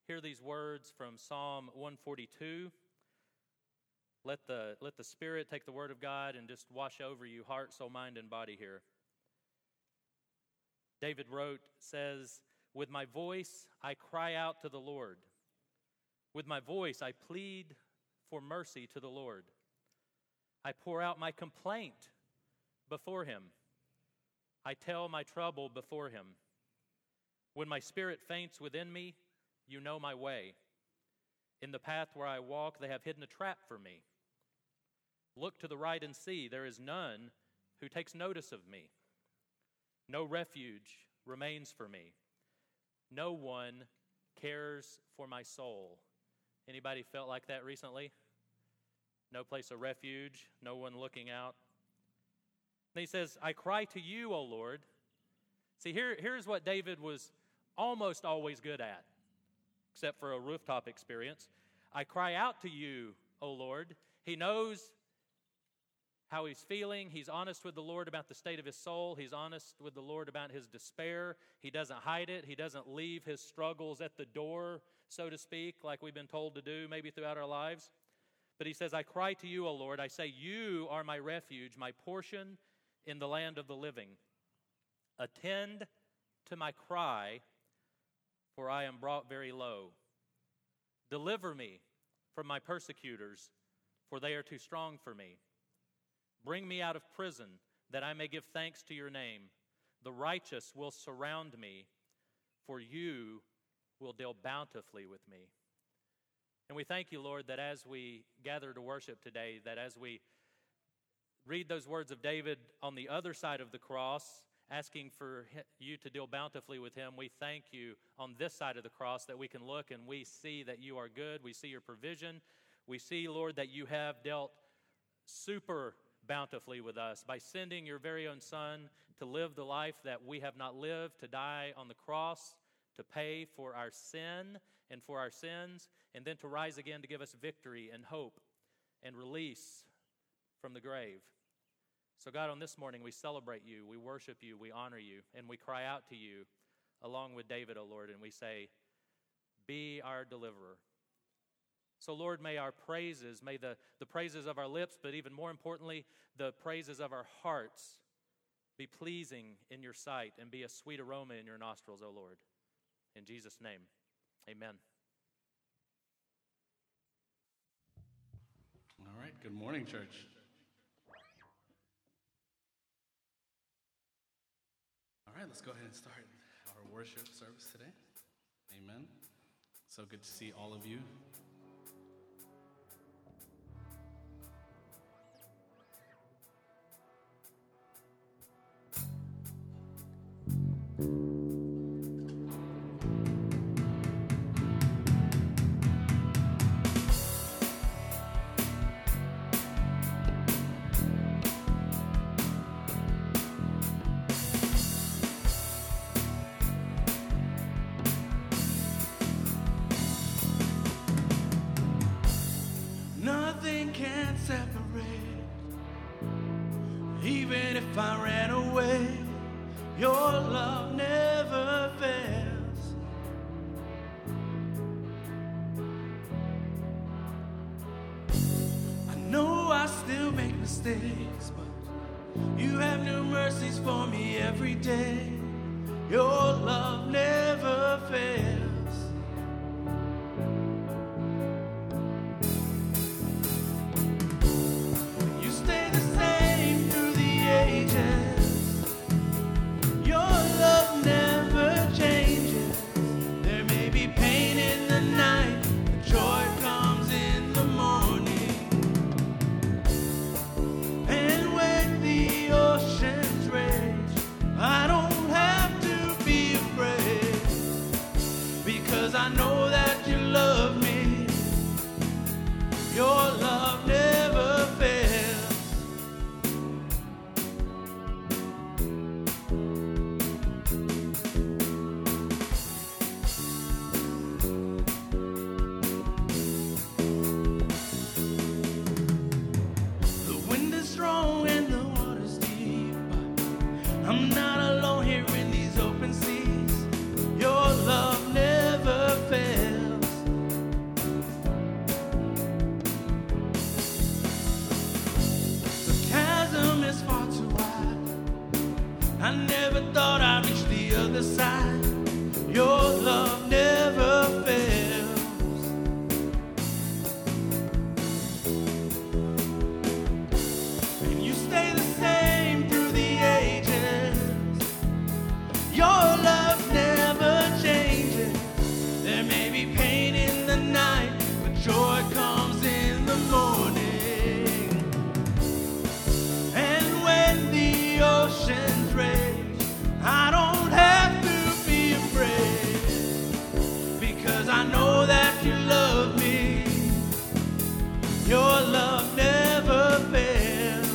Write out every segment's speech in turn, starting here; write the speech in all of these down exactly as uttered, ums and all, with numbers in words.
hear these words from Psalm one forty-two. Let the, let the Spirit take the Word of God and just wash over you, heart, soul, mind, and body here. David wrote, says, "With my voice I cry out to the Lord. With my voice I plead for mercy to the Lord. I pour out my complaint before him. I tell my trouble before him. When my spirit faints within me, you know my way. In the path where I walk, they have hidden a trap for me. Look to the right and see, there is none who takes notice of me. No refuge remains for me. No one cares for my soul." Anybody felt like that recently? No place of refuge, no one looking out. And he says, "I cry to you, O Lord." See, here, here's what David was almost always good at, except for a rooftop experience. I cry out to you, O Lord. He knows how he's feeling. He's honest with the Lord about the state of his soul. He's honest with the Lord about his despair. He doesn't hide it. He doesn't leave his struggles at the door, so to speak, like we've been told to do maybe throughout our lives. But he says, "I cry to you, O Lord. I say, you are my refuge, my portion in the land of the living. Attend to my cry, for I am brought very low. Deliver me from my persecutors, for they are too strong for me. Bring me out of prison, that I may give thanks to your name. The righteous will surround me, for you will deal bountifully with me." And we thank you, Lord, that as we gather to worship today, that as we read those words of David on the other side of the cross, asking for you to deal bountifully with him, we thank you on this side of the cross that we can look and we see that you are good. We see your provision. We see, Lord, that you have dealt super bountifully with us by sending your very own Son to live the life that we have not lived, to die on the cross, to pay for our sin and for our sins, and then to rise again to give us victory and hope and release from the grave. So God, on this morning we celebrate you, we worship you, we honor you, and we cry out to you along with David, O Lord, and we say, be our deliverer. So Lord, may our praises, may the, the praises of our lips, but even more importantly, the praises of our hearts be pleasing in your sight and be a sweet aroma in your nostrils, O Lord. In Jesus' name, amen. All right, good morning, church. All right, let's go ahead and start our worship service today. Amen. So good to see all of you. Even if I ran away, your love never fails. I know I still make mistakes, but you have new mercies for me every day. Your love never fails. Your love never changes. There may be pain in the night, but joy comes in the morning. And when the oceans rage, I don't have to be afraid, because I know that you love me. Your love never fails. I'm not alone here in these open seas. Your love never fails. because I know that you love me. Your love never fails.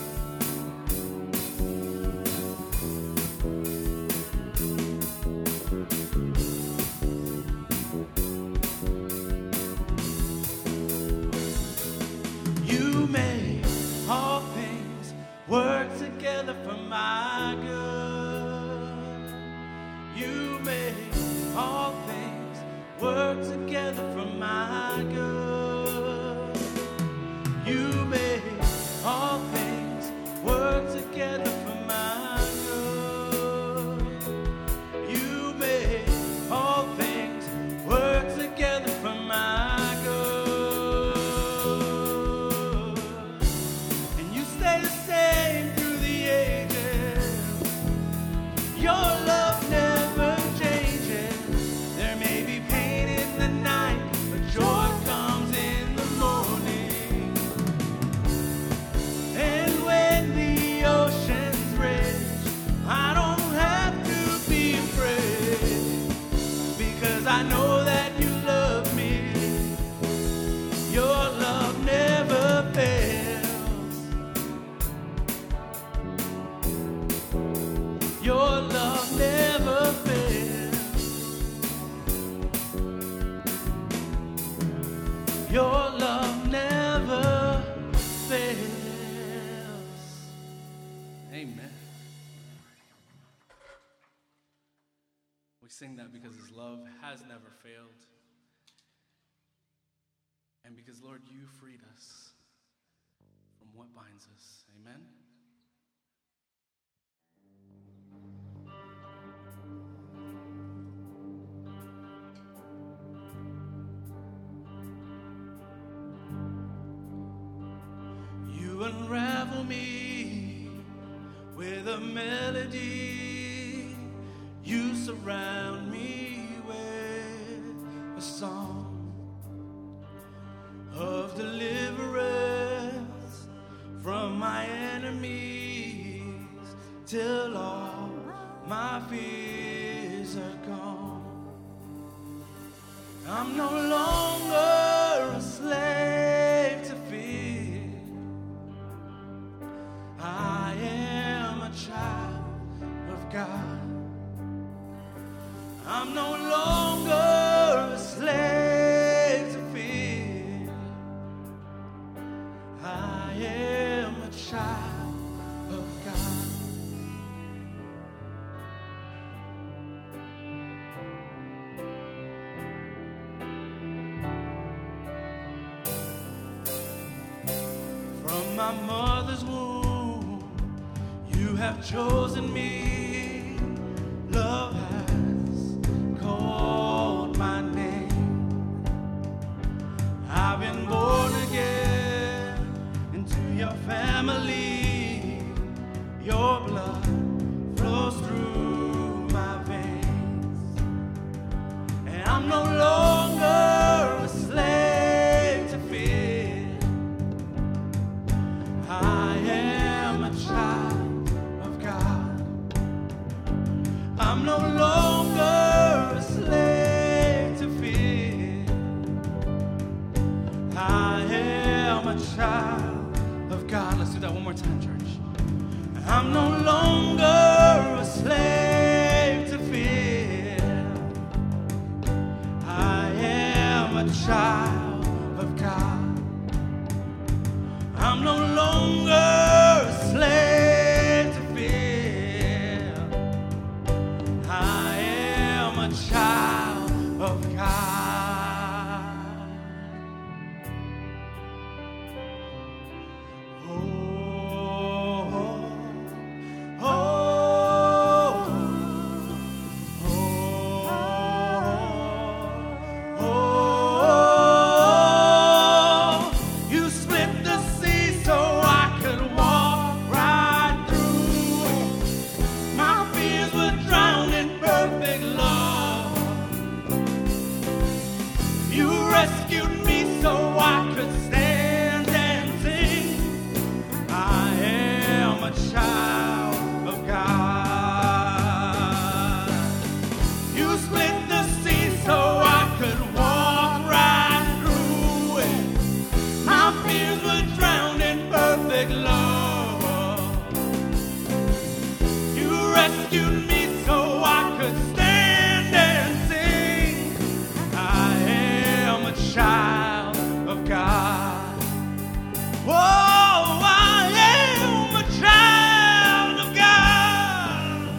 You make all things work together for my good. You make all things work together for my good. You make all things work together for my good. You make all things work together for my good. And you stay the same through the ages. Your love never changes. There may be pain in the night, but joy comes in the morning. And when the oceans rage, I don't have to be afraid, because I know that you love me. Your love never fails. Your love never fails. Your love never fails. Amen. We sing that because his love has never failed. And because, Lord, you freed us from what binds us. Amen. You unravel me with a melody. You surround me with a song of deliverance from my enemies, till all my fears are gone. I'm no longer a slave to fear. I am a child of God. I'm no longer a slave to fear. I am a child of God. From my mother's womb, you have chosen me. Love has called my name. I've been born again into your family. Your blood flows through my veins. And I'm no longer a slave to fear. I am a child of God. I'm no longer a slave to fear. I am a child of God. Let's do that one more time, church. I'm no longer a slave to fear. I am a child of God. I'm no longer a slave to fear. I am a child of God. Oh, oh, oh, oh, oh. You split the sea so I could walk right through. My fears were drowned in perfect love. You rescued me so I could stand and sing. I am a child of God. You split the sea so I could child of God. Oh, I am a child of God.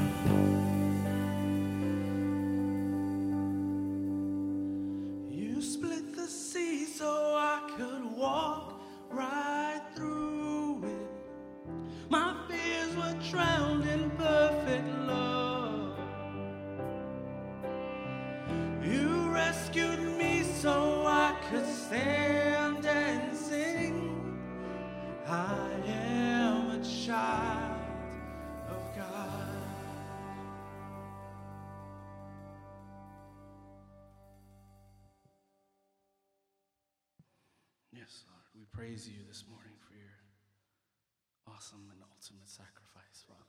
You split the sea so I could walk right through it. My fears were drowned in perfect love. You rescued me so I could stand and sing. I am a child of God. Yes, Lord, we praise you this morning for your awesome and ultimate sacrifice, Father.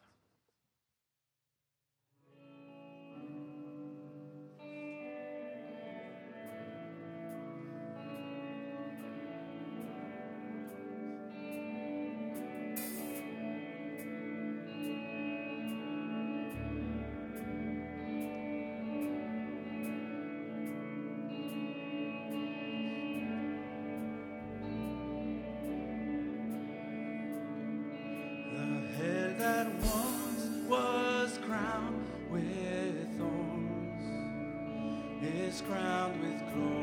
The head that once was crowned with thorns is crowned with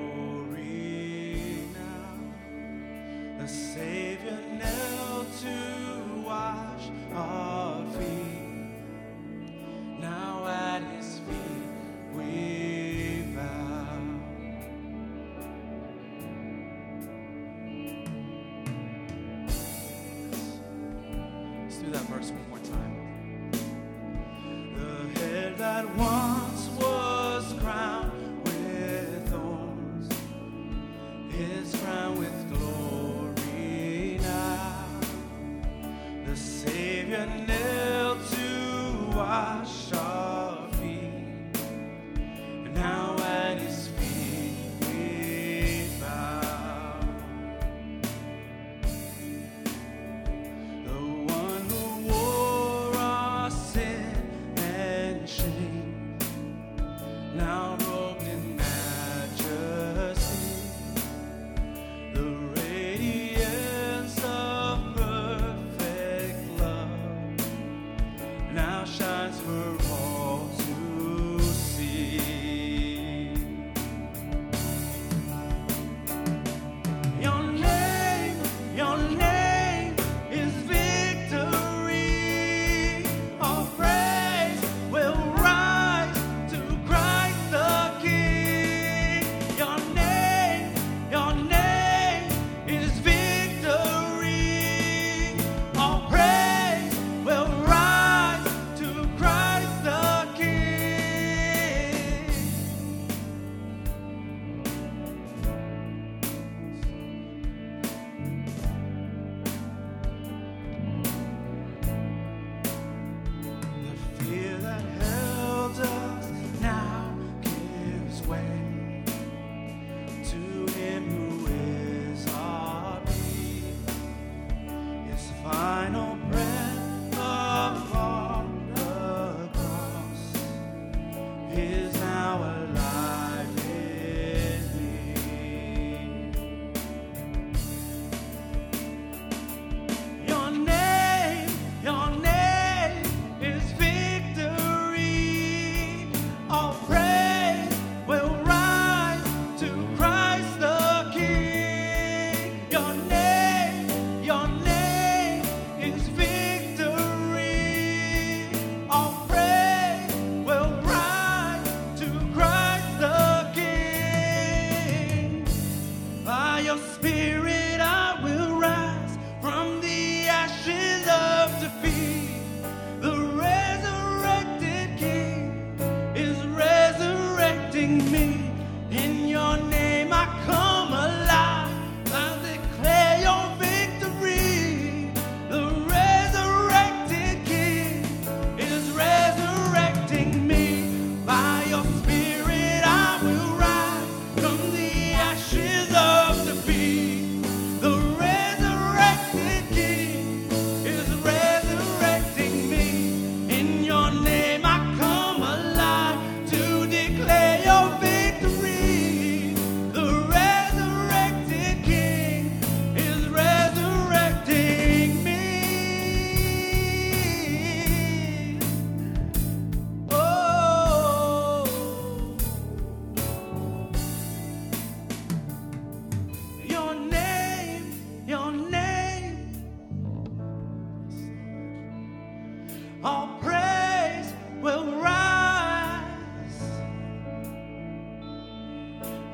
glory now. The Savior knelt to wash our feet. Now at his feet we bow. Let's do that verse one more time. The head that once was crowned with thorns is crowned with glory now. The Savior knelt to wash our feet, and now at his feet we bow. The one who wore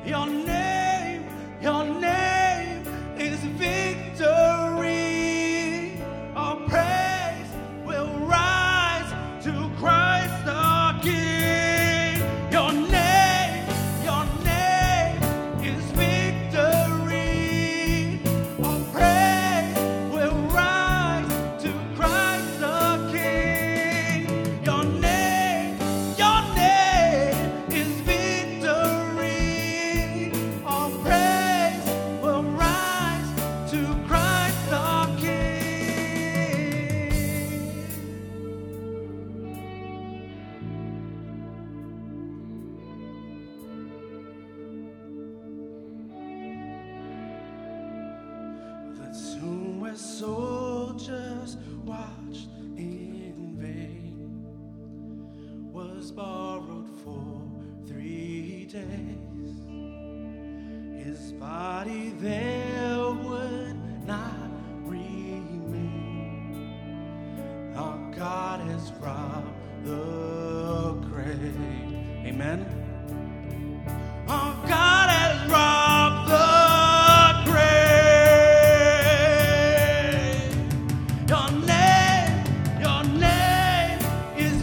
Your name, your name is victory. Our praise will rise to Christ the King. Your name, your name is victory. Our praise will rise to Christ the King. Your name, your name is victory. Our praise will rise to Christ the King. The tomb where soldiers watched in vain was borrowed for three days. His body there would not remain. Our God has robbed the grave. Amen. Our God has robbed the grave. Your name, your name is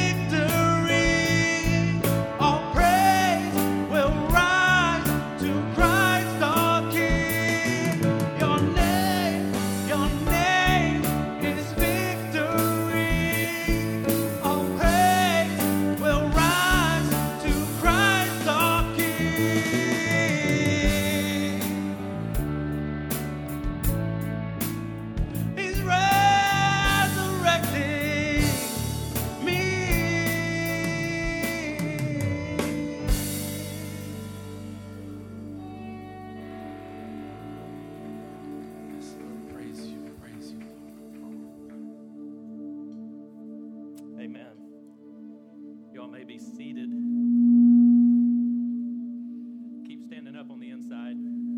victory. All praise will rise to Christ the King. Your name, your name is victory. All praise will rise to Christ the King. He's resurrecting me. Yes, Lord, praise you, praise you. Amen. Y'all may be seated. Keep standing up on the inside.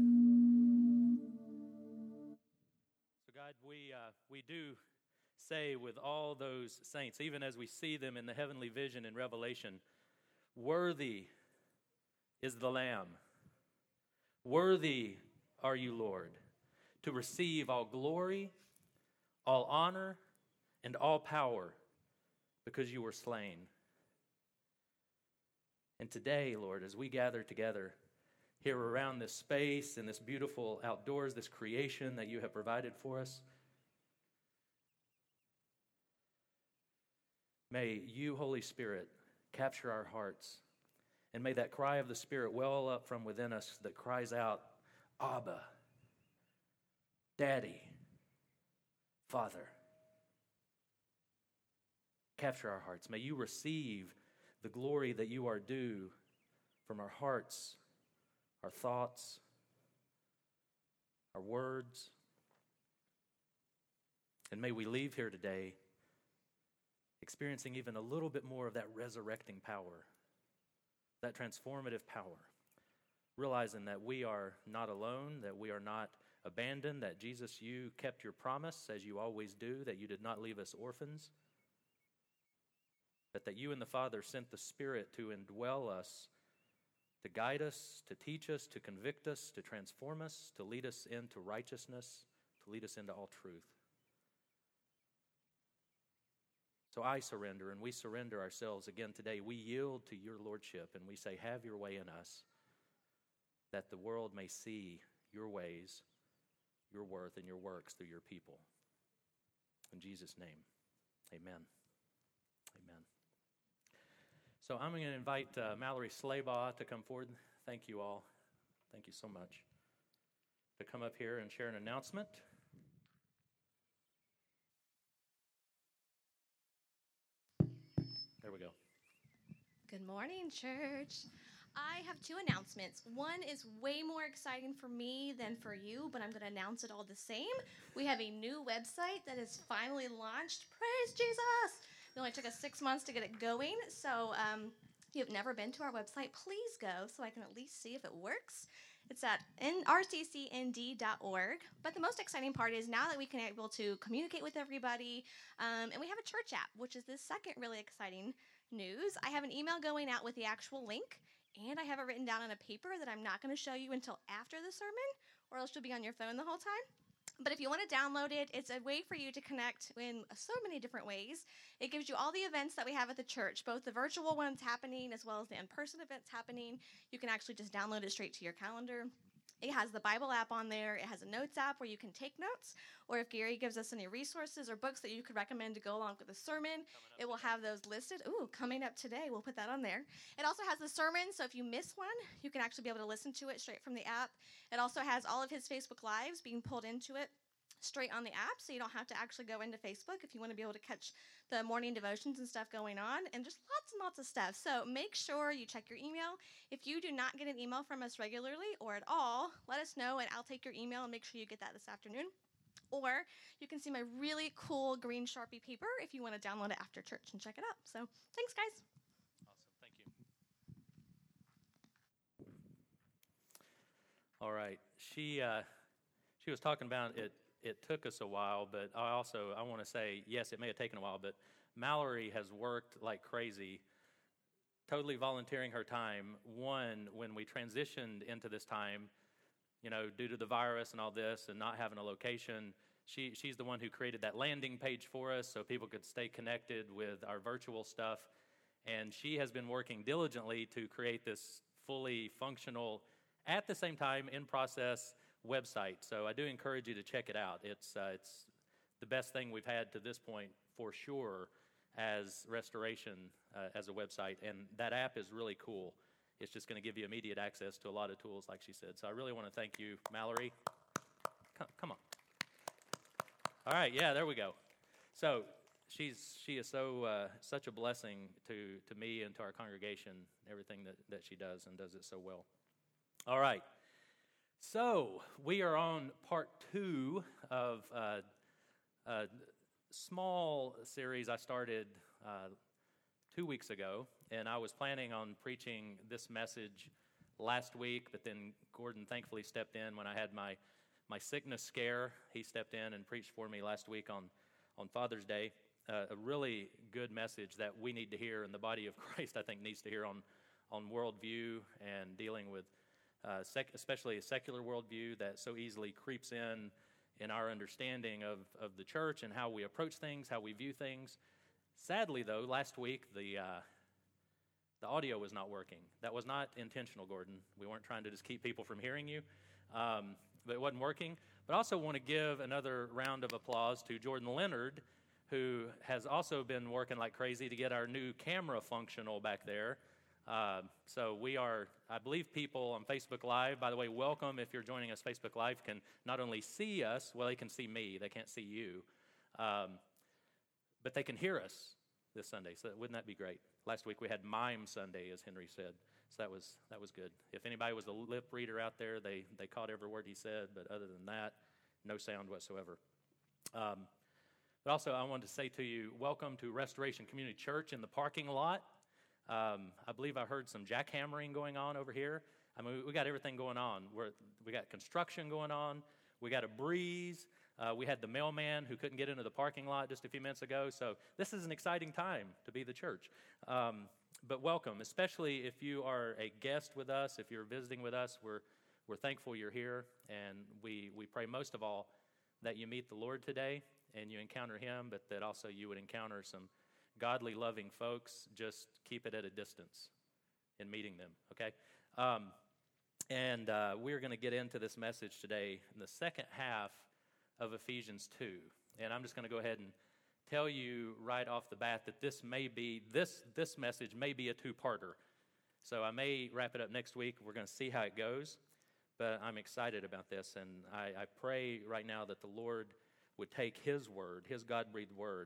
So, God, we uh, we do say with all those saints, even as we see them in the heavenly vision in Revelation, worthy is the Lamb. Worthy are you, Lord, to receive all glory, all honor, and all power, because you were slain. And today, Lord, as we gather together here around this space and this beautiful outdoors, this creation that you have provided for us, may you, Holy Spirit, capture our hearts, and may that cry of the Spirit well up from within us that cries out, Abba, Daddy, Father. Capture our hearts. May you receive the glory that you are due from our hearts, our thoughts, our words. And may we leave here today experiencing even a little bit more of that resurrecting power, that transformative power, realizing that we are not alone, that we are not abandoned, that Jesus, you kept your promise as you always do, that you did not leave us orphans, but that you and the Father sent the Spirit to indwell us, to guide us, to teach us, to convict us, to transform us, to lead us into righteousness, to lead us into all truth. So I surrender, and we surrender ourselves again today. We yield to your lordship, and we say, have your way in us, that the world may see your ways, your worth, and your works through your people. In Jesus' name, amen. Amen. So I'm going to invite uh, Mallory Slaybaugh to come forward. Thank you all. Thank you so much. To come up here and share an announcement. There we go. Good morning, church. I have two announcements. One is way more exciting for me than for you, but I'm going to announce it all the same. We have a new website that is finally launched. Praise Jesus! It only took us six months to get it going, so um, if you've never been to our website, please go so I can at least see if it works. It's at r c c n d dot org. But the most exciting part is now that we can be able to communicate with everybody, um, and we have a church app, which is the second really exciting news. I have an email going out with the actual link. And I have it written down on a paper that I'm not going to show you until after the sermon, or else you'll be on your phone the whole time. But if you want to download it, it's a way for you to connect in so many different ways. It gives you all the events that we have at the church, both the virtual ones happening as well as the in-person events happening. You can actually just download it straight to your calendar. It has the Bible app on there. It has a notes app where you can take notes, or if Gary gives us any resources or books that you could recommend to go along with the sermon, it will have those listed. Ooh, coming up today, we'll put that on there. It also has the sermon, so if you miss one, you can actually be able to listen to it straight from the app. It also has all of his Facebook Lives being pulled into it straight on the app, so you don't have to actually go into Facebook if you want to be able to catch the morning devotions and stuff going on, and just lots and lots of stuff. So make sure you check your email. If you do not get an email from us regularly or at all, let us know, and I'll take your email and make sure you get that this afternoon. Or you can see my really cool green Sharpie paper if you want to download it after church and check it out. So thanks, guys. Awesome. Thank you. All right. She uh, she was talking about it. It took us a while, but I also, I want to say, yes, it may have taken a while, but Mallory has worked like crazy, totally volunteering her time. One, when we transitioned into this time, you know, due to the virus and all this and not having a location, she she's the one who created that landing page for us so people could stay connected with our virtual stuff. And she has been working diligently to create this fully functional, at the same time, in process website. So I do encourage you to check it out. It's uh, it's the best thing we've had to this point for sure as Restoration uh, as a website. And that app is really cool. It's just going to give you immediate access to a lot of tools, like she said. So I really want to thank you, Mallory. Come, come on. All right, yeah, there we go. So she's she is so uh, such a blessing to to me and to our congregation. Everything that that she does and does it so well. All right. So we are on part two of uh, a small series I started uh, two weeks ago, and I was planning on preaching this message last week, but then Gordon thankfully stepped in when I had my my sickness scare. He stepped in and preached for me last week on, on Father's Day, uh, a really good message that we need to hear, and the body of Christ, I think, needs to hear on, on worldview and dealing with Uh, sec- especially a secular worldview that so easily creeps in in our understanding of, of the church and how we approach things, how we view things. Sadly, though, last week the uh, the audio was not working. That was not intentional, Gordon. We weren't trying to just keep people from hearing you, um, but it wasn't working. But I also want to give another round of applause to Jordan Leonard, who has also been working like crazy to get our new camera functional back there. Uh, so we are, I believe people on Facebook Live, by the way, welcome if you're joining us Facebook Live, can not only see us, well, they can see me, they can't see you, um, but they can hear us this Sunday, so wouldn't that be great? Last week we had Mime Sunday, as Henry said, so that was that was good. If anybody was a lip reader out there, they, they caught every word he said, but other than that, no sound whatsoever. Um, but also I wanted to say to you, welcome to Restoration Community Church in the parking lot. Um, I believe I heard some jackhammering going on over here. I mean, we got everything going on. We're, we got construction going on. We got a breeze. Uh, we had the mailman who couldn't get into the parking lot just a few minutes ago. So this is an exciting time to be the church. Um, but welcome, especially if you are a guest with us, if you're visiting with us. We're we're thankful you're here, and we we pray most of all that you meet the Lord today and you encounter Him, but that also you would encounter some godly, loving folks. Just keep it at a distance in meeting them, okay? Um, and uh, we're going to get into this message today in the second half of Ephesians two. And I'm just going to go ahead and tell you right off the bat that this may be, this, this message may be a two-parter. So I may wrap it up next week. We're going to see how it goes. But I'm excited about this, and I, I pray right now that the Lord would take His word, His God-breathed word,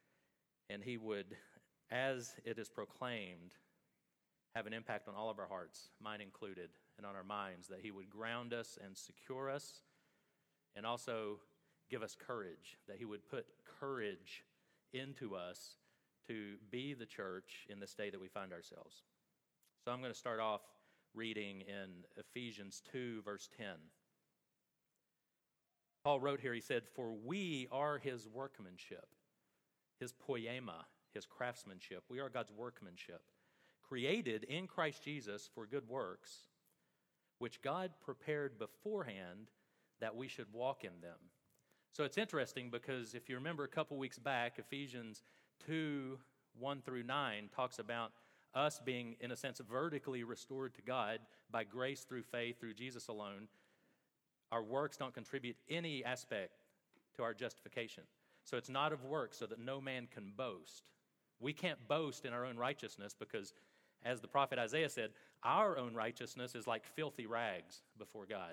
and He would, as it is proclaimed, have an impact on all of our hearts, mine included, and on our minds, that He would ground us and secure us, and also give us courage, that He would put courage into us to be the church in this day that we find ourselves. So I'm going to start off reading in Ephesians two, verse ten. Paul wrote here, he said, "For we are His workmanship, His poema, His craftsmanship. We are God's workmanship, created in Christ Jesus for good works, which God prepared beforehand that we should walk in them. So it's interesting because if you remember a couple weeks back, Ephesians two, one through nine talks about us being, in a sense, vertically restored to God by grace through faith, through Jesus alone. Our works don't contribute any aspect to our justification. So it's not of works so that no man can boast. We can't boast in our own righteousness because, as the prophet Isaiah said, our own righteousness is like filthy rags before God.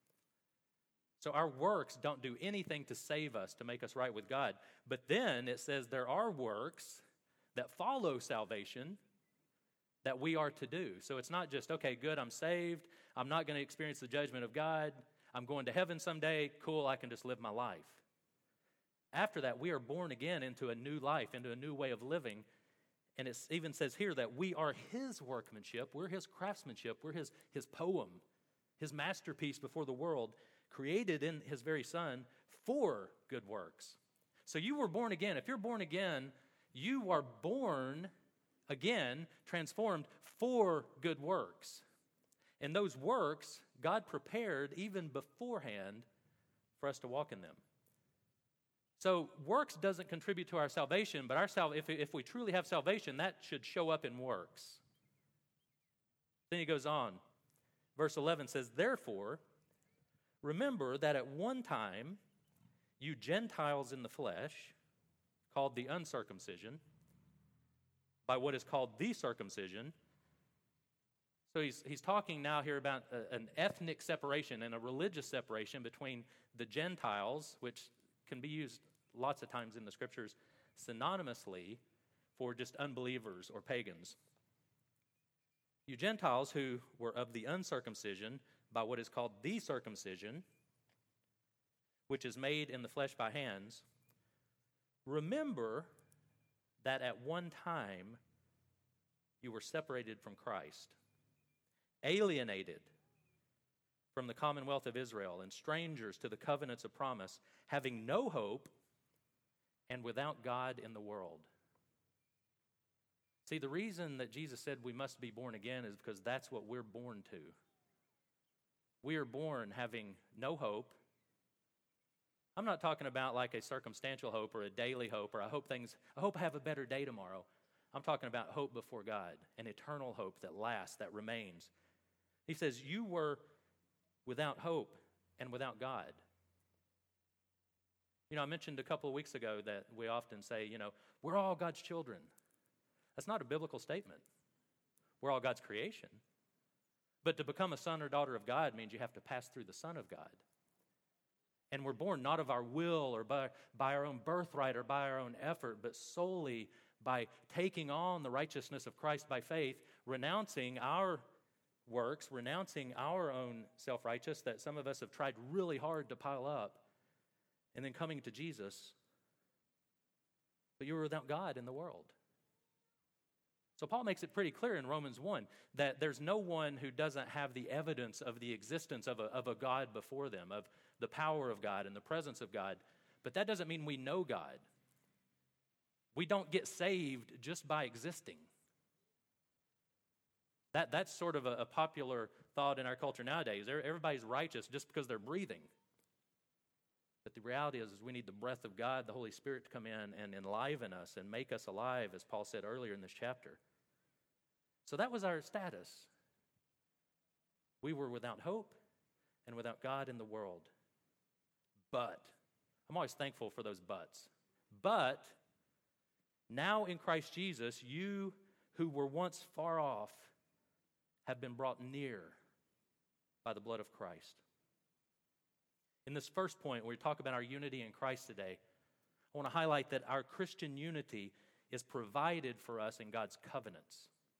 So our works don't do anything to save us, to make us right with God. But then it says there are works that follow salvation that we are to do. So it's not just, okay, good, I'm saved. I'm not going to experience the judgment of God. I'm going to heaven someday. Cool, I can just live my life. After that, we are born again into a new life, into a new way of living. And it even says here that we are His workmanship. We're His craftsmanship. We're His, his poem, His masterpiece before the world, created in His very Son for good works. So you were born again. If you're born again, you are born again, transformed for good works. And those works, God prepared even beforehand for us to walk in them. So works doesn't contribute to our salvation, but our sal- if, if we truly have salvation, that should show up in works. Then he goes on. Verse eleven says, therefore, remember that at one time you Gentiles in the flesh, called the uncircumcision, by what is called the circumcision. So he's, he's talking now here about a, an ethnic separation and a religious separation between the Gentiles, which can be used lots of times in the Scriptures synonymously for just unbelievers or pagans. You Gentiles who were of the uncircumcision by what is called the circumcision, which is made in the flesh by hands, remember that at one time you were separated from Christ, alienated from the commonwealth of Israel, and strangers to the covenants of promise, having no hope and without God in the world. See, the reason that Jesus said we must be born again is because that's what we're born to. We are born having no hope. I'm not talking about like a circumstantial hope or a daily hope or I hope things, I hope I have a better day tomorrow. I'm talking about hope before God, an eternal hope that lasts, that remains. He says, you were without hope and without God. You know, I mentioned a couple of weeks ago that we often say, you know, we're all God's children. That's not a biblical statement. We're all God's creation. But to become a son or daughter of God means you have to pass through the Son of God. And we're born not of our will or by, by our own birthright or by our own effort, but solely by taking on the righteousness of Christ by faith, renouncing our works, renouncing our own self-righteous that some of us have tried really hard to pile up, and then coming to Jesus. But you were without God in the world. So Paul makes it pretty clear in Romans one that there's no one who doesn't have the evidence of the existence of a, of a God before them, of the power of God and the presence of God. But that doesn't mean we know God. We don't get saved just by existing. That, that's sort of a, a popular thought in our culture nowadays. Everybody's righteous just because they're breathing. But the reality is, is we need the breath of God, the Holy Spirit, to come in and enliven us and make us alive, as Paul said earlier in this chapter. So that was our status. We were without hope and without God in the world. But, I'm always thankful for those buts. But, now in Christ Jesus, you who were once far off have been brought near by the blood of Christ. In this first point, where we talk about our unity in Christ today, I want to highlight that our Christian unity is provided for us in God's covenants.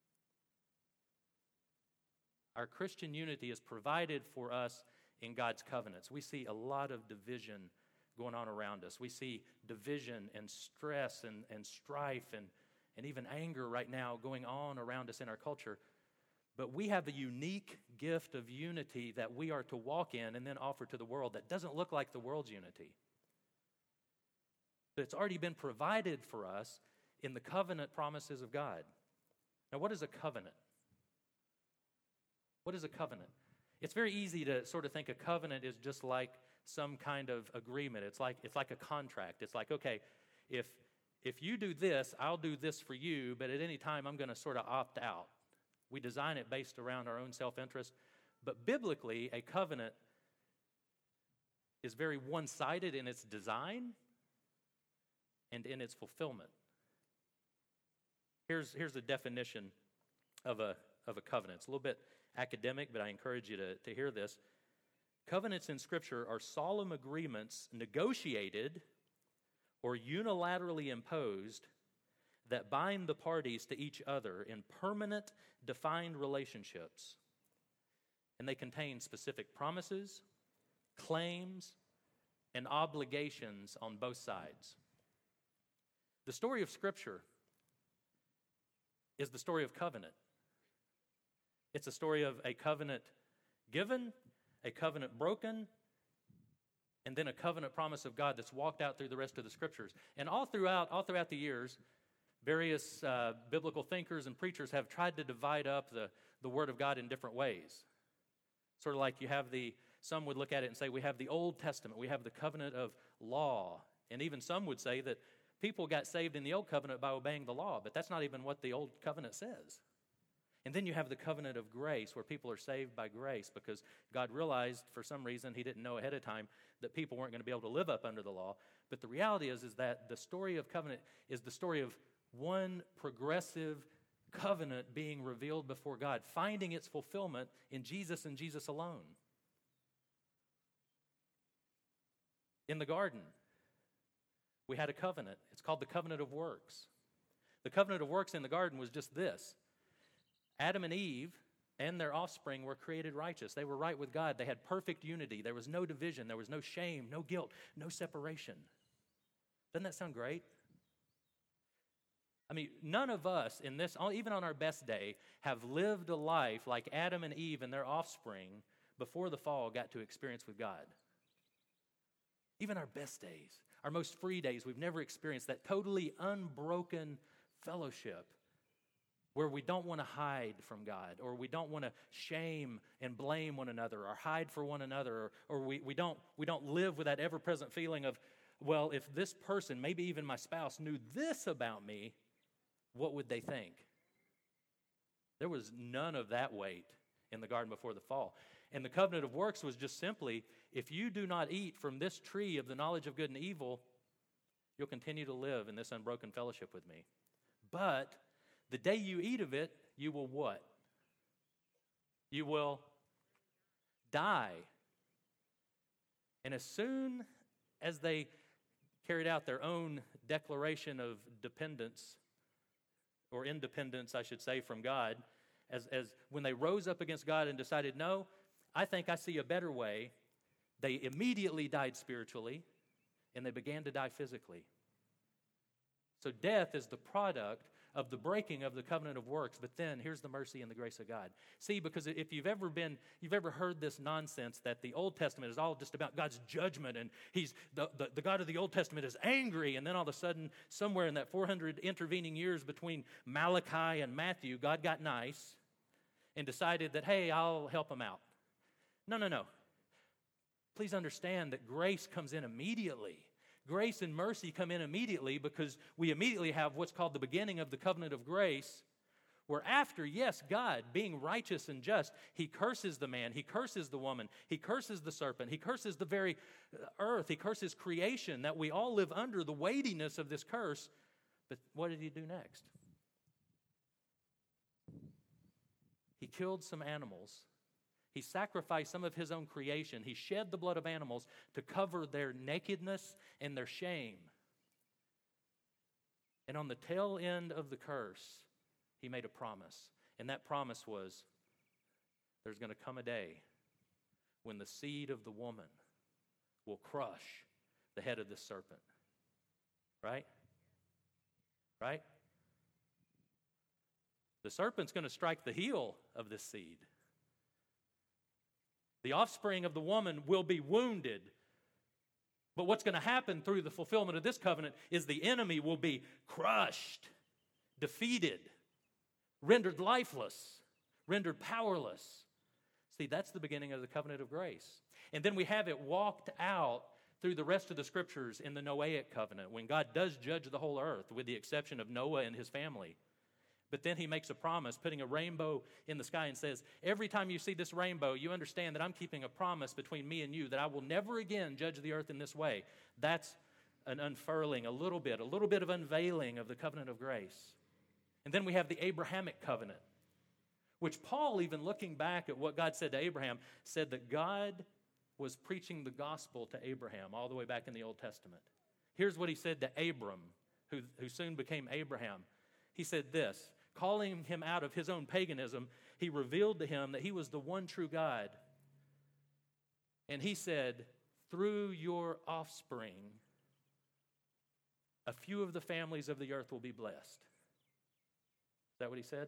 Our Christian unity is provided for us in God's covenants. We see a lot of division going on around us. We see division and stress and, and strife and, and even anger right now going on around us in our culture. But we have a unique gift of unity that we are to walk in and then offer to the world that doesn't look like the world's unity. But it's already been provided for us in the covenant promises of God. Now, what is a covenant? What is a covenant? It's very easy to sort of think a covenant is just like some kind of agreement. It's like it's like a contract. It's like, okay, if if you do this, I'll do this for you, but at any time I'm going to sort of opt out. We design it based around our own self-interest. But biblically, a covenant is very one-sided in its design and in its fulfillment. Here's, here's the definition of a, of a covenant. It's a little bit academic, but I encourage you to, to hear this. Covenants in Scripture are solemn agreements negotiated or unilaterally imposed that bind the parties to each other in permanent, defined relationships. And they contain specific promises, claims, and obligations on both sides. The story of Scripture is the story of covenant. It's a story of a covenant given, a covenant broken, and then a covenant promise of God that's walked out through the rest of the Scriptures. And all throughout, all throughout the years, various uh, biblical thinkers and preachers have tried to divide up the, the Word of God in different ways. Sort of like you have the, some would look at it and say, we have the Old Testament, we have the covenant of law. And even some would say that people got saved in the Old Covenant by obeying the law, but that's not even what the Old Covenant says. And then you have the covenant of grace, where people are saved by grace because God realized for some reason, he didn't know ahead of time, that people weren't going to be able to live up under the law. But the reality is, is that the story of covenant is the story of one progressive covenant being revealed before God, finding its fulfillment in Jesus and Jesus alone. In the garden, we had a covenant. It's called the covenant of works. The covenant of works in the garden was just this. Adam and Eve and their offspring were created righteous. They were right with God. They had perfect unity. There was no division. There was no shame, no guilt, no separation. Doesn't that sound great? I mean, none of us in this, even on our best day, have lived a life like Adam and Eve and their offspring before the fall got to experience with God. Even our best days, our most free days, we've never experienced that totally unbroken fellowship where we don't want to hide from God, or we don't want to shame and blame one another, or hide for one another, or, or we, we, don't, we don't live with that ever-present feeling of, well, if this person, maybe even my spouse, knew this about me, what would they think? There was none of that weight in the garden before the fall. And the covenant of works was just simply, if you do not eat from this tree of the knowledge of good and evil, you'll continue to live in this unbroken fellowship with me. But the day you eat of it, you will what? You will die. And as soon as they carried out their own declaration of dependence, or independence, I should say, from God, as, as when they rose up against God and decided, no, I think I see a better way, they immediately died spiritually, and they began to die physically. So death is the product of the breaking of the covenant of works, but then here's the mercy and the grace of God. See, because if you've ever been, you've ever heard this nonsense that the Old Testament is all just about God's judgment, and he's the, the, the God of the Old Testament is angry, and then all of a sudden, somewhere in that four hundred intervening years between Malachi and Matthew, God got nice and decided that, hey, I'll help him out. No, no, no. Please understand that grace comes in immediately. Grace and mercy come in immediately because we immediately have what's called the beginning of the covenant of grace, where after, yes, God, being righteous and just, he curses the man, he curses the woman, he curses the serpent, he curses the very earth, he curses creation, that we all live under the weightiness of this curse. But what did he do next? He killed some animals. He sacrificed some of his own creation. He shed the blood of animals to cover their nakedness and their shame. And on the tail end of the curse, he made a promise. And that promise was, there's going to come a day when the seed of the woman will crush the head of this serpent. Right? Right? The serpent's going to strike the heel of this seed. The offspring of the woman will be wounded. But what's going to happen through the fulfillment of this covenant is the enemy will be crushed, defeated, rendered lifeless, rendered powerless. See, that's the beginning of the covenant of grace. And then we have it walked out through the rest of the scriptures in the Noahic covenant, when God does judge the whole earth, with the exception of Noah and his family. But then he makes a promise, putting a rainbow in the sky, and says, every time you see this rainbow, you understand that I'm keeping a promise between me and you, that I will never again judge the earth in this way. That's an unfurling, a little bit, a little bit of unveiling of the covenant of grace. And then we have the Abrahamic covenant, which Paul, even looking back at what God said to Abraham, said that God was preaching the gospel to Abraham all the way back in the Old Testament. Here's what he said to Abram, who, who soon became Abraham. He said this, calling him out of his own paganism, he revealed to him that he was the one true God. And he said, through your offspring, a few of the families of the earth will be blessed. Is that what he said?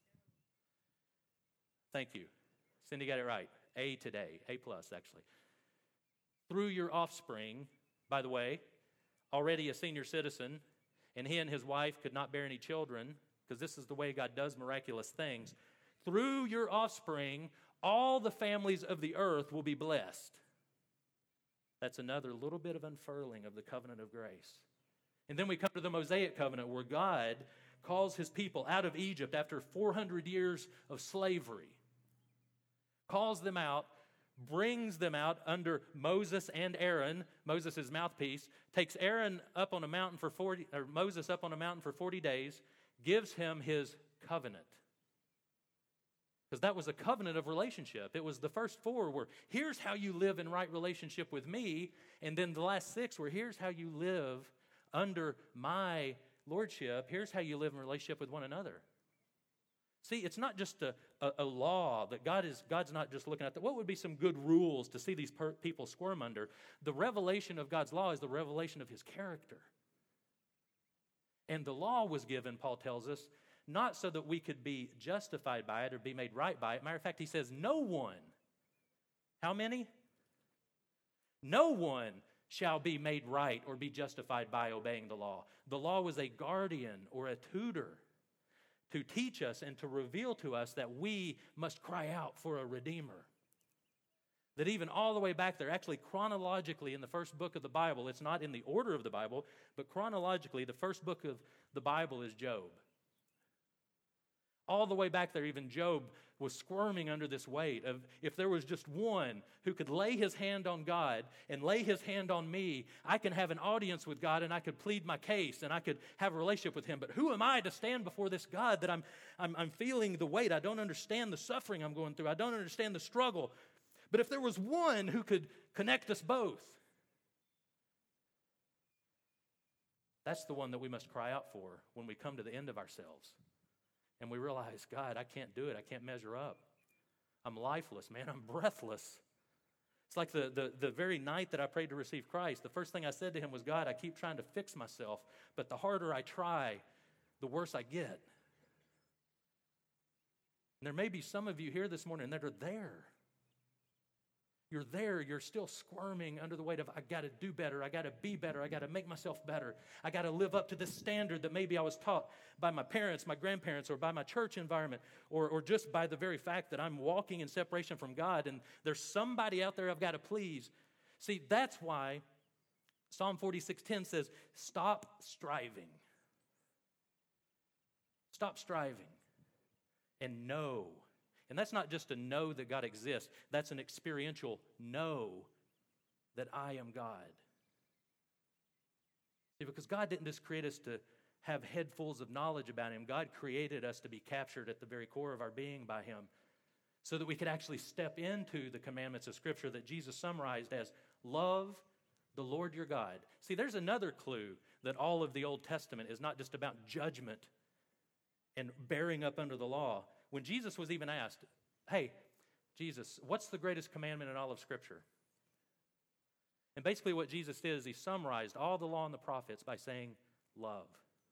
Thank you. Cindy got it right. A today. A plus, actually. Through your offspring, by the way, already a senior citizen, and he and his wife could not bear any children, because this is the way God does miraculous things. Through your offspring, all the families of the earth will be blessed. That's another little bit of unfurling of the covenant of grace. And then we come to the Mosaic covenant, where God calls his people out of Egypt after four hundred years of slavery. Calls them out, brings them out under Moses and Aaron, Moses' mouthpiece, takes Aaron up on a mountain for forty, or Moses up on a mountain for forty days, gives him his covenant. Because that was a covenant of relationship. It was the first four were, here's how you live in right relationship with me, and then the last six were, here's how you live under my lordship. Here's how you live in relationship with one another. See, it's not just a, a, a law that God is, God's not just looking at that. What would be some good rules to see these per, people squirm under? The revelation of God's law is the revelation of his character. And the law was given, Paul tells us, not so that we could be justified by it or be made right by it. Matter of fact, he says, no one. How many? No one shall be made right or be justified by obeying the law. The law was a guardian or a tutor to teach us and to reveal to us that we must cry out for a Redeemer. That even all the way back there, actually chronologically in the first book of the Bible, it's not in the order of the Bible, but chronologically, the first book of the Bible is Job. All the way back there, even Job was squirming under this weight of, if there was just one who could lay his hand on God and lay his hand on me, I can have an audience with God and I could plead my case and I could have a relationship with him. But who am I to stand before this God that I'm, I'm, I'm feeling the weight? I don't understand the suffering I'm going through. I don't understand the struggle. But if there was one who could connect us both, that's the one that we must cry out for when we come to the end of ourselves. And we realize, God, I can't do it. I can't measure up. I'm lifeless, man. I'm breathless. It's like the, the, the very night that I prayed to receive Christ, the first thing I said to him was, God, I keep trying to fix myself, but the harder I try, the worse I get. And there may be some of you here this morning that are there. You're there, you're still squirming under the weight of, I got to do better, I got to be better, I got to make myself better. I got to live up to this standard that maybe I was taught by my parents, my grandparents, or by my church environment, or, or just by the very fact that I'm walking in separation from God, and there's somebody out there I've got to please. See, that's why Psalm forty-six ten says, stop striving. Stop striving and know. And that's not just a know that God exists. That's an experiential know that I am God. See, because God didn't just create us to have headfuls of knowledge about him. God created us to be captured at the very core of our being by him so that we could actually step into the commandments of Scripture that Jesus summarized as love the Lord your God. See, there's another clue that all of the Old Testament is not just about judgment and bearing up under the law. When Jesus was even asked, hey, Jesus, what's the greatest commandment in all of Scripture? And basically what Jesus did is he summarized all the law and the prophets by saying, love.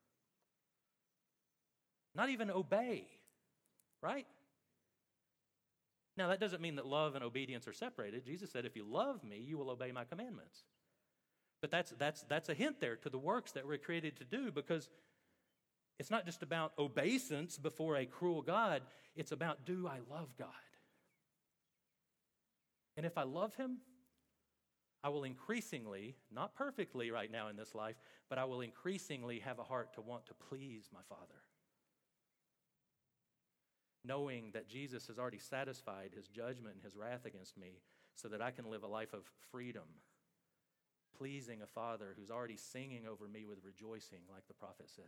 Not even obey, right? Now, that doesn't mean that love and obedience are separated. Jesus said, if you love me, you will obey my commandments. But that's, that's, that's a hint there to the works that we're created to do, because It's not just about obeisance before a cruel God. It's about, do I love God? And if I love him, I will increasingly, not perfectly right now in this life, but I will increasingly have a heart to want to please my Father. Knowing that Jesus has already satisfied his judgment and his wrath against me so that I can live a life of freedom, pleasing a Father who's already singing over me with rejoicing, like the prophet said.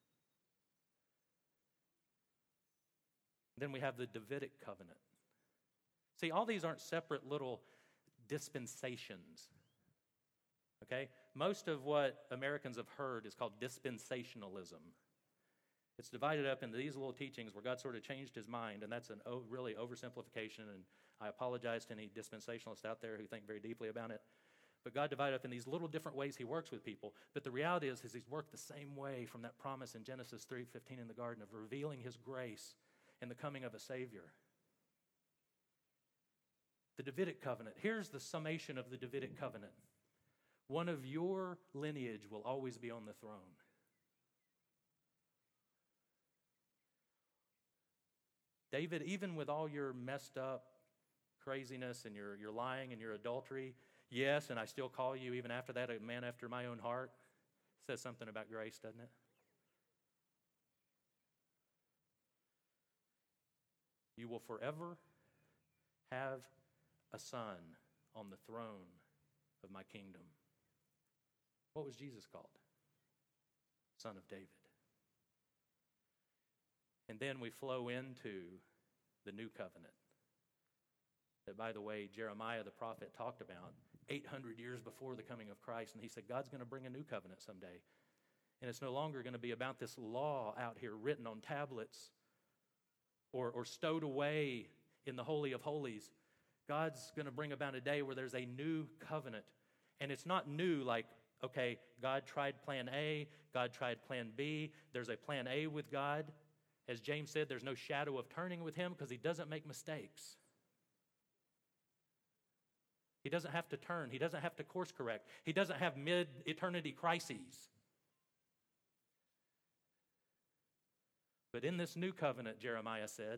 Then we have the Davidic covenant. See, all these aren't separate little dispensations. Okay? Most of what Americans have heard is called dispensationalism. It's divided up into these little teachings where God sort of changed his mind, and that's a oh, really oversimplification, and I apologize to any dispensationalists out there who think very deeply about it. But God divided up in these little different ways he works with people. But the reality is, is he's worked the same way from that promise in Genesis three fifteen in the garden of revealing his grace and the coming of a Savior. The Davidic covenant. Here's the summation of the Davidic covenant. One of your lineage will always be on the throne. David, even with all your messed up craziness and your, your lying and your adultery, yes, and I still call you even after that a man after my own heart, says something about grace, doesn't it? You will forever have a son on the throne of my kingdom. What was Jesus called? Son of David. And then we flow into the new covenant that, by the way, Jeremiah the prophet talked about eight hundred years before the coming of Christ. And he said, God's going to bring a new covenant someday. And it's no longer going to be about this law out here written on tablets or, or stowed away in the Holy of Holies. God's going to bring about a day where there's a new covenant. And it's not new like, okay, God tried plan A, God tried plan B. There's a plan A with God. As James said, there's no shadow of turning with him because he doesn't make mistakes. He doesn't have to turn. He doesn't have to course correct. He doesn't have mid-eternity crises. But in this new covenant, Jeremiah said,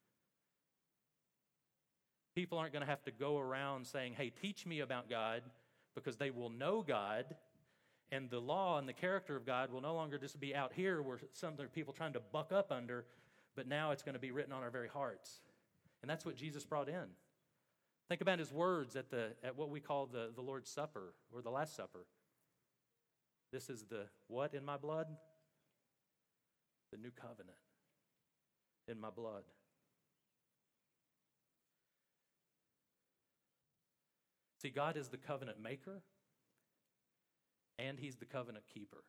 people aren't going to have to go around saying, hey, teach me about God, because they will know God, and the law and the character of God will no longer just be out here where some other people trying to buck up under, but now it's going to be written on our very hearts. And that's what Jesus brought in. Think about his words at the at what we call the, the Lord's Supper, or the Last Supper. This is the what in my blood? The new covenant in my blood. See, God is the covenant maker, and he's the covenant keeper.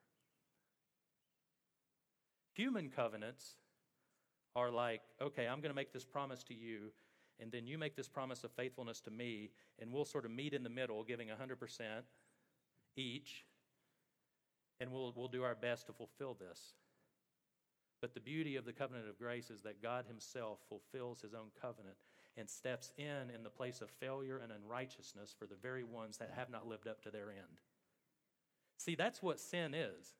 Human covenants are like, okay, I'm going to make this promise to you, and then you make this promise of faithfulness to me, and we'll sort of meet in the middle, giving one hundred percent each, and we'll, we'll do our best to fulfill this. But the beauty of the covenant of grace is that God himself fulfills his own covenant and steps in in the place of failure and unrighteousness for the very ones that have not lived up to their end. See, that's what sin is.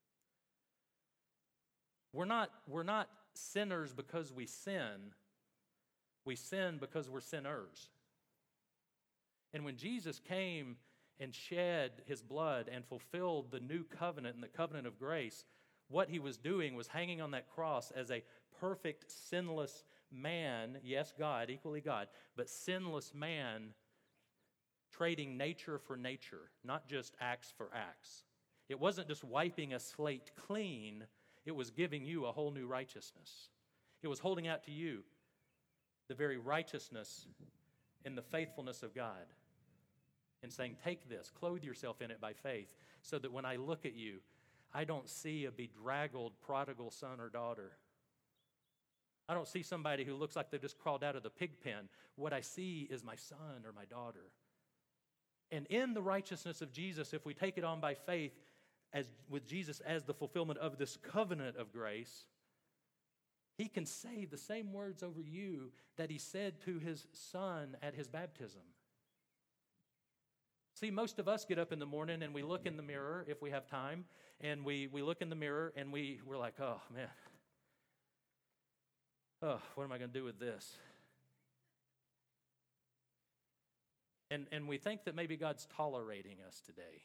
We're not, we're not sinners because we sin. We sin because we're sinners. And when Jesus came and shed his blood and fulfilled the new covenant and the covenant of grace, what he was doing was hanging on that cross as a perfect, sinless man, yes, God, equally God, but sinless man trading nature for nature, not just acts for acts. It wasn't just wiping a slate clean, it was giving you a whole new righteousness. It was holding out to you the very righteousness and the faithfulness of God and saying, take this, clothe yourself in it by faith, so that when I look at you, I don't see a bedraggled prodigal son or daughter. I don't see somebody who looks like they've just crawled out of the pig pen. What I see is my son or my daughter. And in the righteousness of Jesus, if we take it on by faith, as with Jesus as the fulfillment of this covenant of grace, he can say the same words over you that he said to his son at his baptism. See, most of us get up in the morning and we look in the mirror if we have time, and we, we look in the mirror and we, we're like, oh, man. Oh, what am I going to do with this? And, and we think that maybe God's tolerating us today.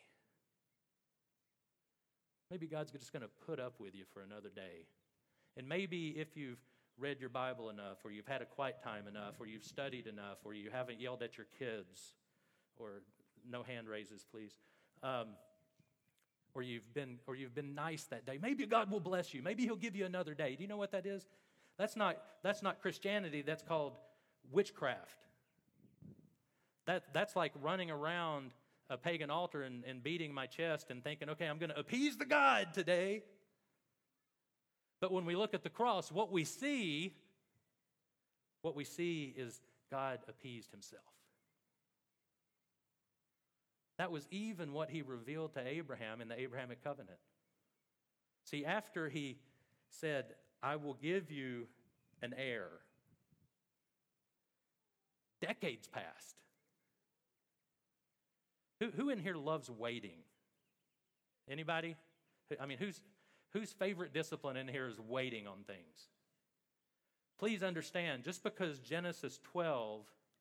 Maybe God's just going to put up with you for another day. And maybe if you've read your Bible enough, or you've had a quiet time enough, or you've studied enough, or you haven't yelled at your kids, or no hand raises, please, um, or you've been or you've been nice that day, maybe God will bless you. Maybe He'll give you another day. Do you know what that is? That's not that's not Christianity. That's called witchcraft. That that's like running around a pagan altar and, and beating my chest and thinking, okay, I'm going to appease the God today. But when we look at the cross, what we see, what we see is God appeased Himself. That was even what He revealed to Abraham in the Abrahamic covenant. See, after He said, I will give you an heir, decades passed. Who, who in here loves waiting? Anybody? I mean, who's, whose favorite discipline in here is waiting on things? Please understand, just because Genesis twelve,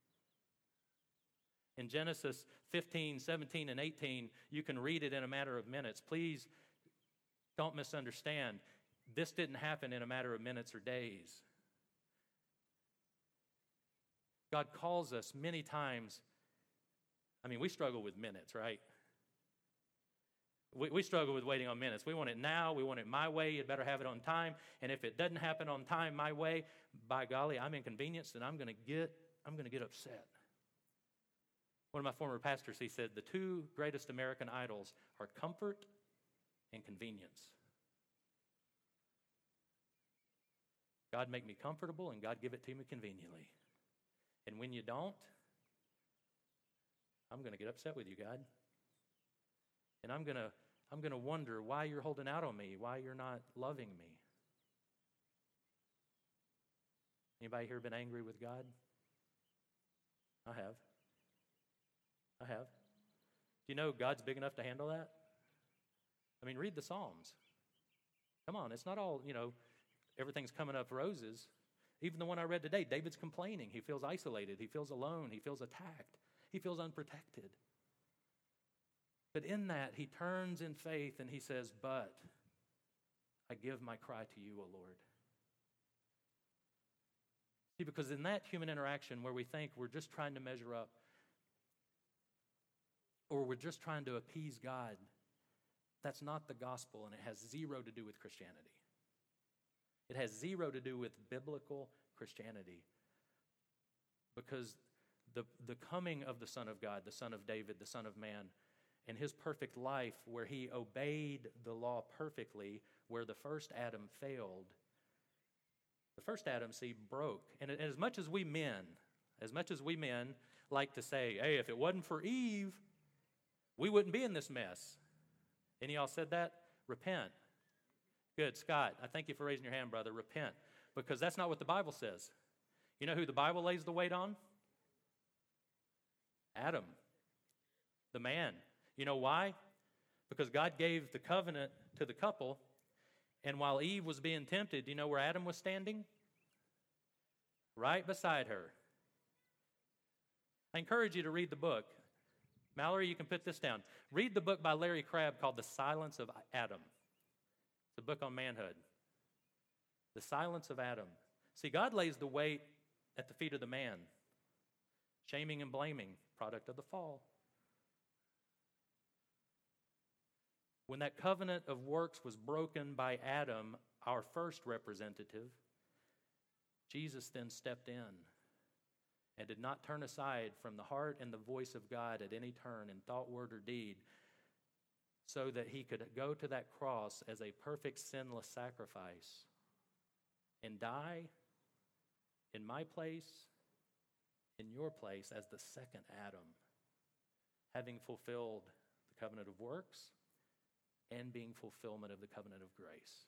in Genesis fifteen, seventeen, and eighteen, you can read it in a matter of minutes. Please don't misunderstand. This didn't happen in a matter of minutes or days. God calls us many times. I mean, we struggle with minutes, right? We, we struggle with waiting on minutes. We want it now. We want it my way. You'd better have it on time. And if it doesn't happen on time my way, by golly, I'm inconvenienced and I'm going to get I'm going to get upset. One of my former pastors, he said, the two greatest American idols are comfort and convenience. God make me comfortable and God give it to me conveniently. And when you don't, I'm going to get upset with you, God. And I'm going to I'm going to wonder why you're holding out on me, why you're not loving me. Anybody here been angry with God? I have. I have. Do you know God's big enough to handle that? I mean, read the Psalms. Come on, it's not all, you know, everything's coming up roses. Even the one I read today, David's complaining. He feels isolated. He feels alone. He feels attacked. He feels unprotected. But in that, he turns in faith and he says, but I give my cry to you, O Lord. See, because in that human interaction where we think we're just trying to measure up, or we're just trying to appease God, that's not the gospel, and it has zero to do with Christianity. It has zero to do with biblical Christianity. Because the, the coming of the Son of God, the Son of David, the Son of Man, and his perfect life where he obeyed the law perfectly, where the first Adam failed, the first Adam, see, broke. And, and as much as we men, as much as we men like to say, hey, if it wasn't for Eve, we wouldn't be in this mess. Any of y'all said that? Repent. Good, Scott, I thank you for raising your hand, brother. Repent. Because that's not what the Bible says. You know who the Bible lays the weight on? Adam, the man. You know why? Because God gave the covenant to the couple, and while Eve was being tempted, do you know where Adam was standing? Right beside her. I encourage you to read the book. Mallory, you can put this down. Read the book by Larry Crabb called The Silence of Adam. It's a book on manhood. The Silence of Adam. See, God lays the weight at the feet of the man. Shaming and blaming, product of the fall. When that covenant of works was broken by Adam, our first representative, Jesus then stepped in and did not turn aside from the heart and the voice of God at any turn in thought, word, or deed, so that he could go to that cross as a perfect sinless sacrifice and die in my place, in your place, as the second Adam, having fulfilled the covenant of works and being fulfillment of the covenant of grace.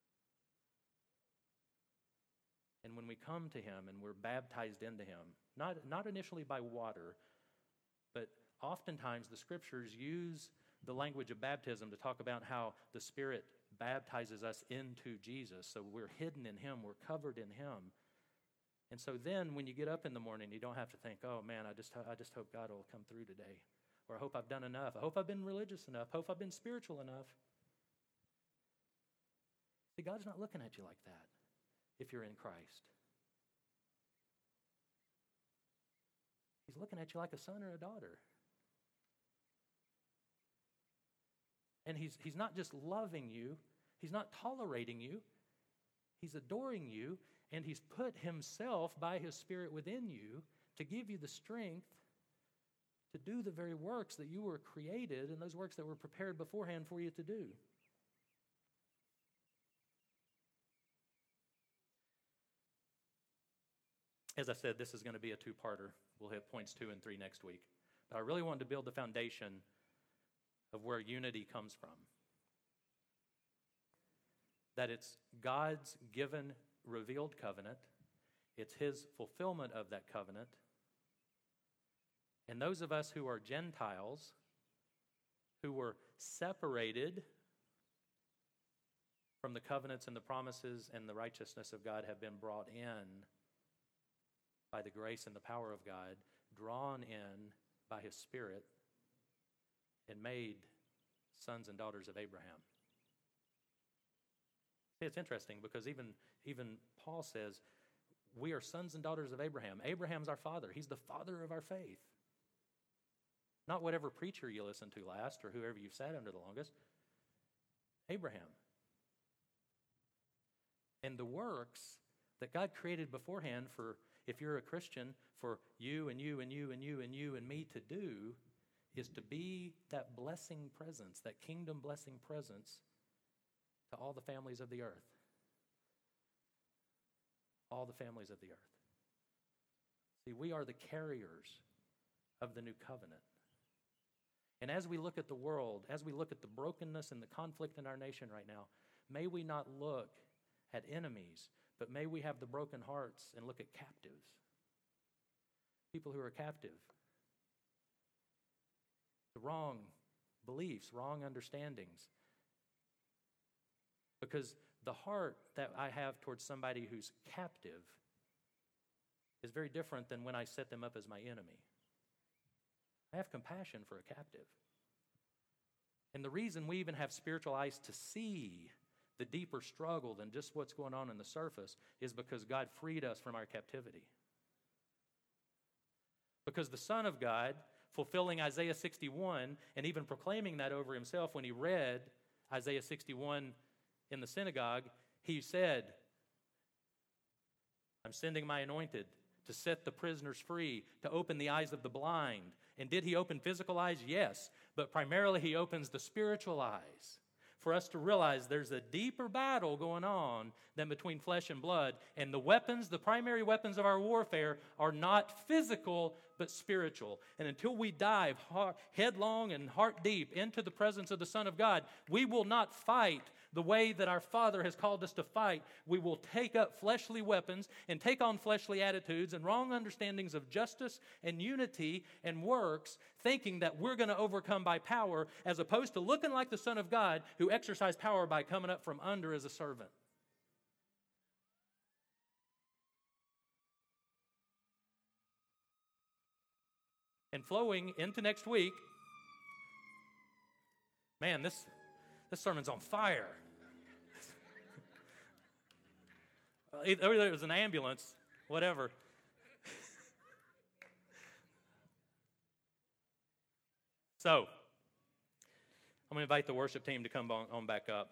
And when we come to him and we're baptized into him, not, not initially by water, but oftentimes the scriptures use the language of baptism to talk about how the Spirit baptizes us into Jesus. So we're hidden in him, we're covered in him. And so then when you get up in the morning, you don't have to think, oh man, I just, I just hope God will come through today. Or I hope I've done enough. I hope I've been religious enough. I hope I've been spiritual enough. See, God's not looking at you like that if you're in Christ. He's looking at you like a son or a daughter. And he's, he's not just loving you. He's not tolerating you. He's adoring you. And he's put himself by his Spirit within you to give you the strength to do the very works that you were created and those works that were prepared beforehand for you to do. As I said, this is going to be a two-parter. We'll hit points two and three next week. But I really wanted to build the foundation of where unity comes from. That it's God's given, revealed covenant. It's his fulfillment of that covenant. And those of us who are Gentiles, who were separated from the covenants and the promises and the righteousness of God, have been brought in by the grace and the power of God, drawn in by his Spirit, and made sons and daughters of Abraham. It's interesting because even, even Paul says, we are sons and daughters of Abraham. Abraham's our father. He's the father of our faith. Not whatever preacher you listened to last or whoever you've sat under the longest. Abraham. And the works that God created beforehand for, if you're a Christian, for you and you and you and you and you and me to do is to be that blessing presence, that kingdom blessing presence to all the families of the earth. All the families of the earth. See, we are the carriers of the new covenant. And as we look at the world, as we look at the brokenness and the conflict in our nation right now, may we not look at enemies, but may we have the broken hearts and look at captives. People who are captive to wrong beliefs, wrong understandings. Because the heart that I have towards somebody who's captive is very different than when I set them up as my enemy. I have compassion for a captive. And the reason we even have spiritual eyes to see the deeper struggle than just what's going on in the surface is because God freed us from our captivity. Because the Son of God, fulfilling Isaiah sixty-one and even proclaiming that over himself when he read Isaiah sixty-one in the synagogue, he said, I'm sending my anointed to set the prisoners free, to open the eyes of the blind. And did he open physical eyes? Yes. But primarily he opens the spiritual eyes for us to realize there's a deeper battle going on than between flesh and blood. And the weapons, the primary weapons of our warfare are not physical, but spiritual. And until we dive heart, headlong and heart deep into the presence of the Son of God, we will not fight the way that our Father has called us to fight. We will take up fleshly weapons and take on fleshly attitudes and wrong understandings of justice and unity and works, thinking that we're going to overcome by power, as opposed to looking like the Son of God who exercised power by coming up from under as a servant. And flowing into next week, man, this this sermon's on fire. Either it was an ambulance, whatever. So, I'm going to invite the worship team to come on, on back up.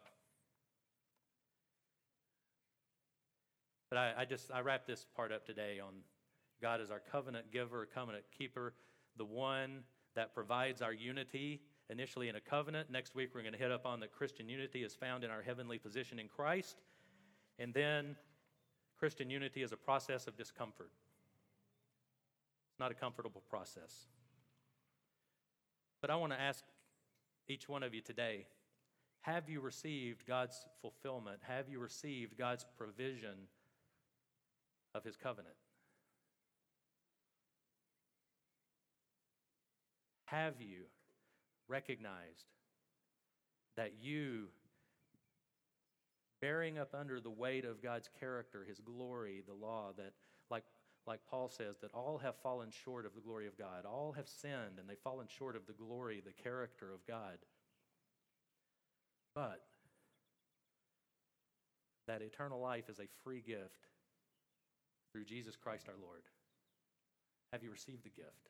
But I, I just, I wrap this part up today on God as our covenant giver, covenant keeper, the one that provides our unity, initially in a covenant. Next week we're going to hit up on that Christian unity is found in our heavenly position in Christ. And then Christian unity is a process of discomfort. It's not a comfortable process. But I want to ask each one of you today, have you received God's fulfillment? Have you received God's provision of his covenant? Have you recognized that you, bearing up under the weight of God's character, His glory, the law, that like, like Paul says, that all have fallen short of the glory of God. All have sinned and they've fallen short of the glory, the character of God. But that eternal life is a free gift through Jesus Christ our Lord. Have you received the gift?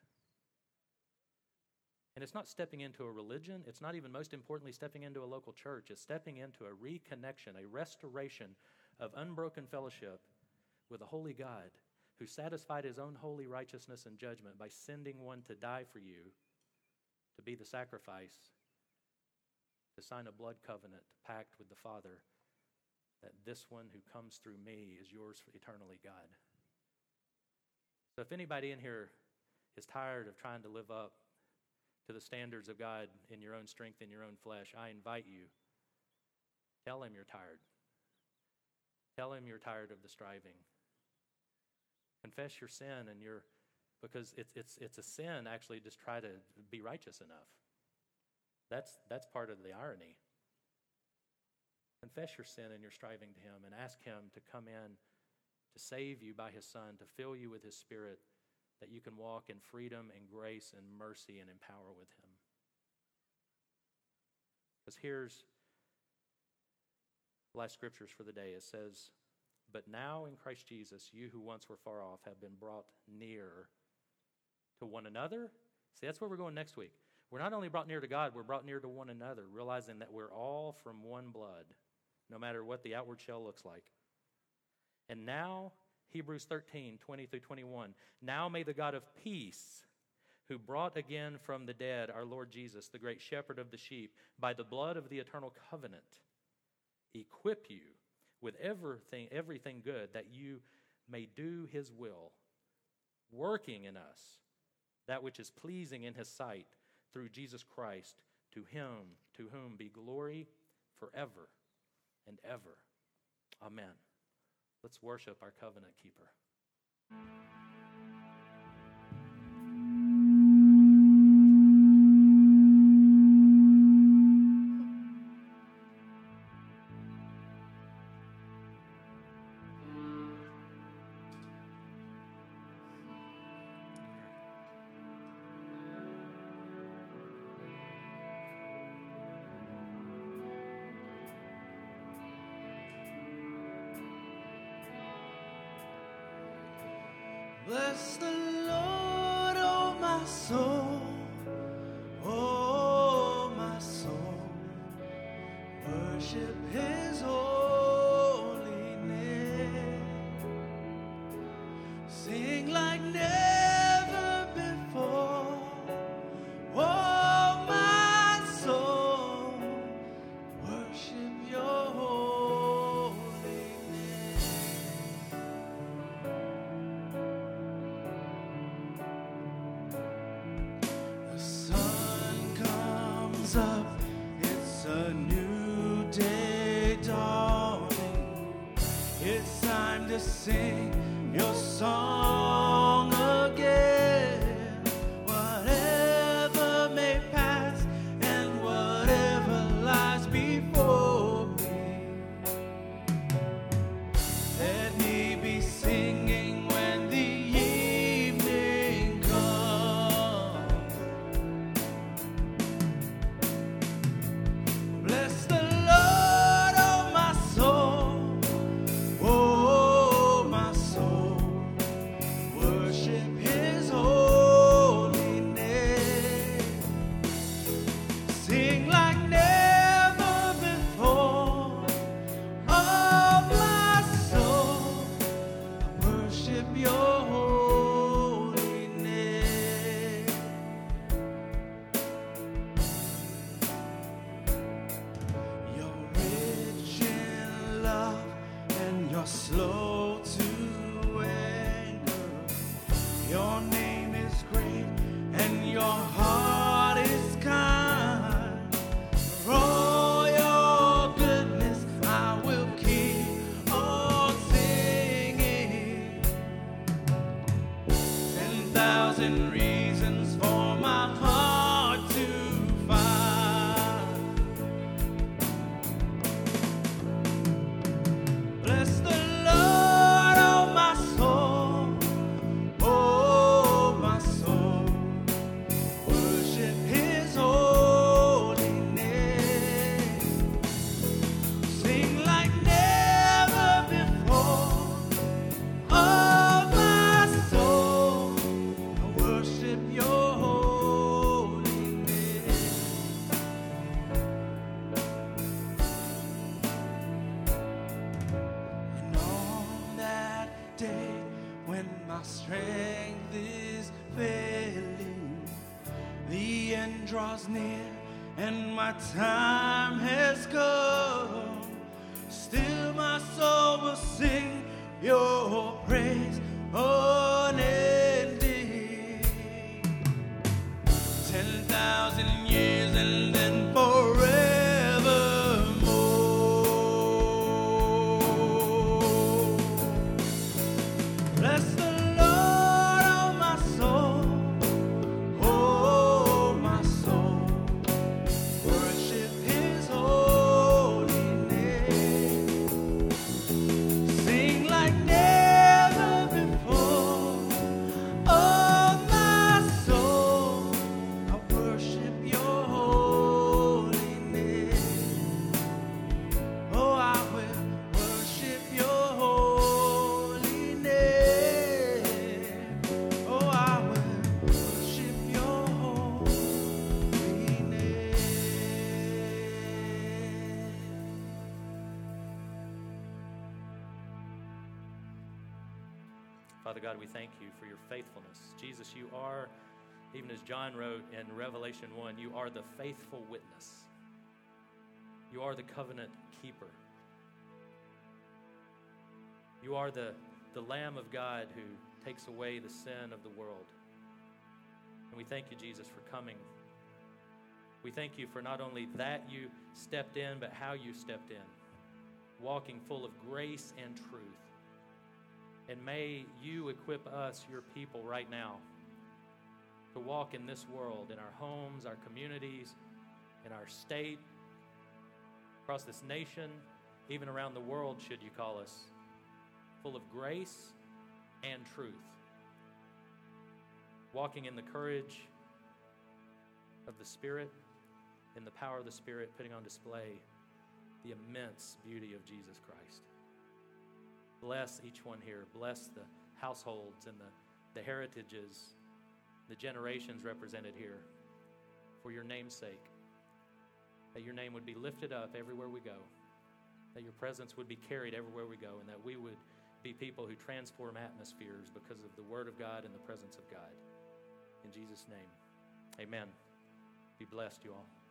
And it's not stepping into a religion. It's not even, most importantly, stepping into a local church. It's stepping into a reconnection, a restoration of unbroken fellowship with a holy God who satisfied His own holy righteousness and judgment by sending one to die for you, to be the sacrifice, to sign a blood covenant pact with the Father, that this one who comes through me is yours eternally, God. So if anybody in here is tired of trying to live up to the standards of God in your own strength, in your own flesh, I invite you, tell Him you're tired. Tell Him you're tired of the striving. Confess your sin, and your because it's it's it's a sin actually just try to be righteous enough. That's that's part of the irony. Confess your sin and your striving to Him, and ask Him to come in to save you by His Son, to fill you with His Spirit, that you can walk in freedom and grace and mercy and in power with Him. Because here's the last scriptures for the day. It says, "But now in Christ Jesus, you who once were far off have been brought near to one another." See, that's where we're going next week. We're not only brought near to God, we're brought near to one another, realizing that we're all from one blood, no matter what the outward shell looks like. And now, Hebrews thirteen, twenty through twenty-one, "Now may the God of peace, who brought again from the dead our Lord Jesus, the great shepherd of the sheep, by the blood of the eternal covenant, equip you with everything, everything good, that you may do His will, working in us that which is pleasing in His sight, through Jesus Christ, to Him, to whom be glory forever and ever. Amen." Let's worship our covenant keeper. Bless the Lord, oh my soul, oh my soul, worship His holy name, sing like never before, oh my soul, worship Your holy name. The sun comes up, it's a new day dawning. It's time to sing Your song again. Whatever may pass and whatever lies before me, let me be singing when the evening comes. Bless the Lord, oh my soul, oh my soul, end draws near and my time has come, still my soul will sing your praise unending. Ten thousand years and then forevermore. Bless the Lord, oh my soul, oh my soul. Worship His holy name. Sing like never before. Oh my soul, I worship Your holy name. Oh, I will worship Your holy name. Oh, I will worship Your holy name. Father God, we thank you for your faithfulness. Jesus, you are, even as John wrote in Revelation one, you are the faithful witness. You are the covenant keeper. You are the, the Lamb of God who takes away the sin of the world. And we thank you, Jesus, for coming. We thank you for not only that you stepped in, but how you stepped in, walking full of grace and truth. And may you equip us, your people, right now to walk in this world, in our homes, our communities, in our state, across this nation, even around the world, should you call us, full of grace and truth. Walking in the courage of the Spirit, in the power of the Spirit, putting on display the immense beauty of Jesus Christ. Bless each one here. Bless the households and the, the heritages, the generations represented here, for your name's sake. That your name would be lifted up everywhere we go. That your presence would be carried everywhere we go, and that we would be people who transform atmospheres because of the Word of God and the presence of God. In Jesus' name, amen. Be blessed, you all.